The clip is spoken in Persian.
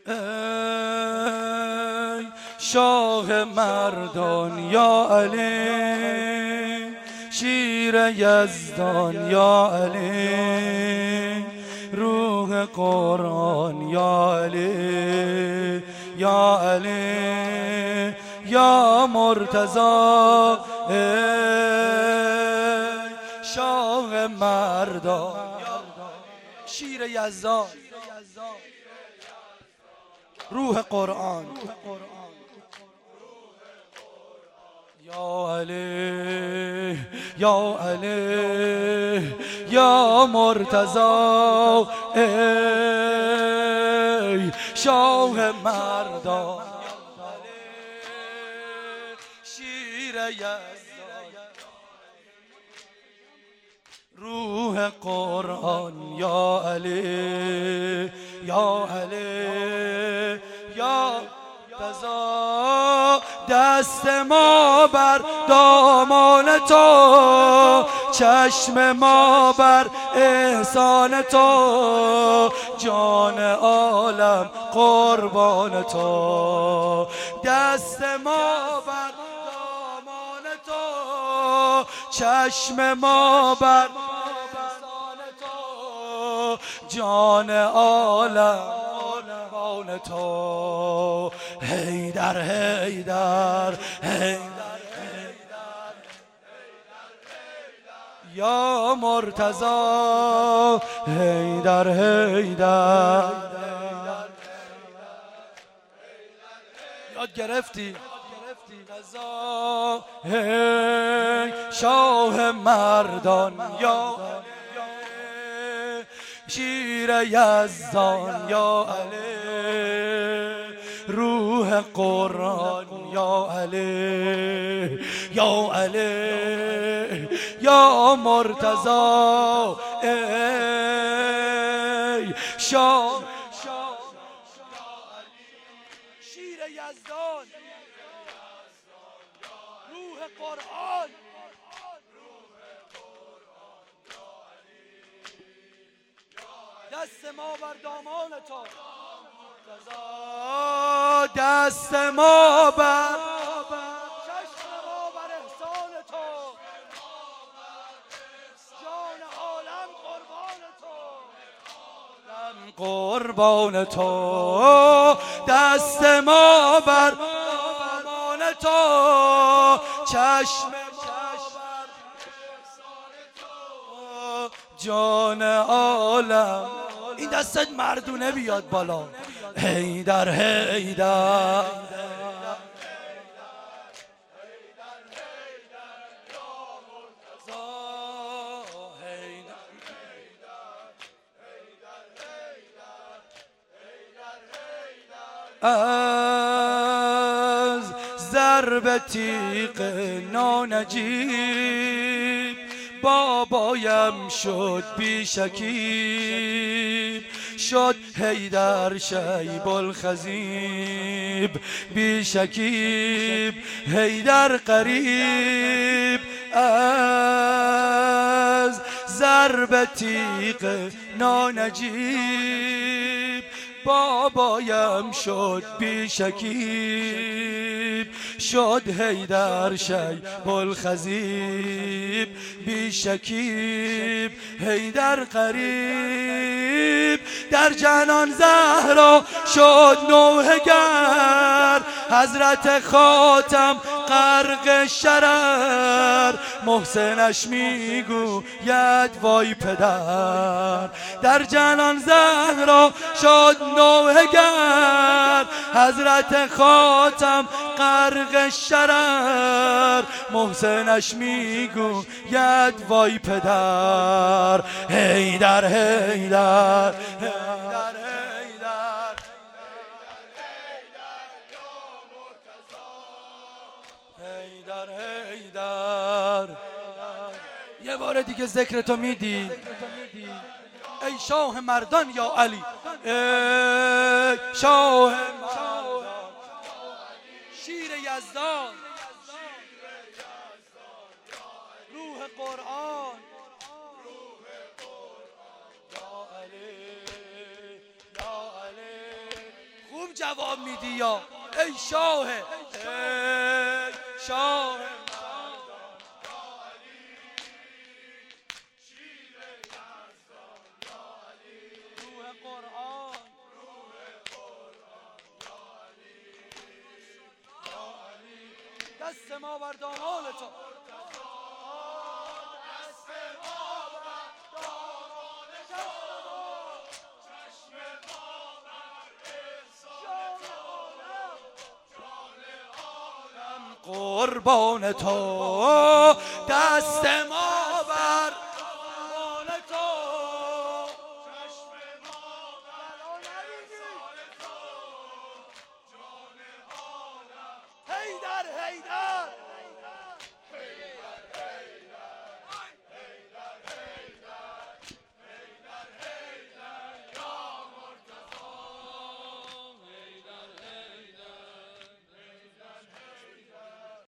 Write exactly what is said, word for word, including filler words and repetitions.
ای شاه مردان یا علی، شیر یزدان یا علی، روح قرآن یا علی یا علی یا مرتضی، ای شاه مردان شیر یزدان روح قرآن یا علی یا علی یا مرتضی، ای شاه مردان شیر یزدان روح قرآن یا علی یا علی یا مرتضی، دست ما بر دامان تو، چشم ما بر احسان تو، جان عالم قربان تو، دست ما بر دامان تو، چشم ما بر احسان تو، جان عالم قربان تو، حیدر حیدر حیدر یا مرتضی، حیدر حیدر یاد گرفتی رضا، ای شاه مردان یا شیر یزدان یا علی، روح قرآن یا علی یا علی یا مرتضی، ای شاه شیر یزدان روح قرآن، دست ما بر دامان تو، دست ما بر چشم ما بر احسان تو، جان عالم قربان تو، قربان تو، دست ما بر دامان تو، چشم ما بر احسان تو، جان عالم. این دستت مردونه بیاد بالا، حیدر حیدر از ضرب تیغ نانجیب بابایم شد بی شکیب، شد حیدر شیب الخضیب بی شکیب، حیدر قریب از ضرب تیغ نانجیب بابایم شد بی شکیب، شد حیدر شیب الخضیب بی شکیب، حیدر قریب در جنان زهرا شد نوحه گر، حضرت خاتم غرق شرر، محسنش میگوید وای پدر، در جنان زهرا شد نوحه گر، حضرت خاتم غرق شرر، محسنش میگوید وای پدر، حیدر حیدر حیدر حیدر حیدر. یه بار دیگه ذکر تو میدی ای شاه مردان یا علی، ای شاه مردان شیر یزدان روح قرآن یا علی یا علی. خوب جواب میدی یا ای شاه ای شاه روح قرآن دست ما بر دامان تو قربان تو دست ما بر قربان تو حیدر حیدر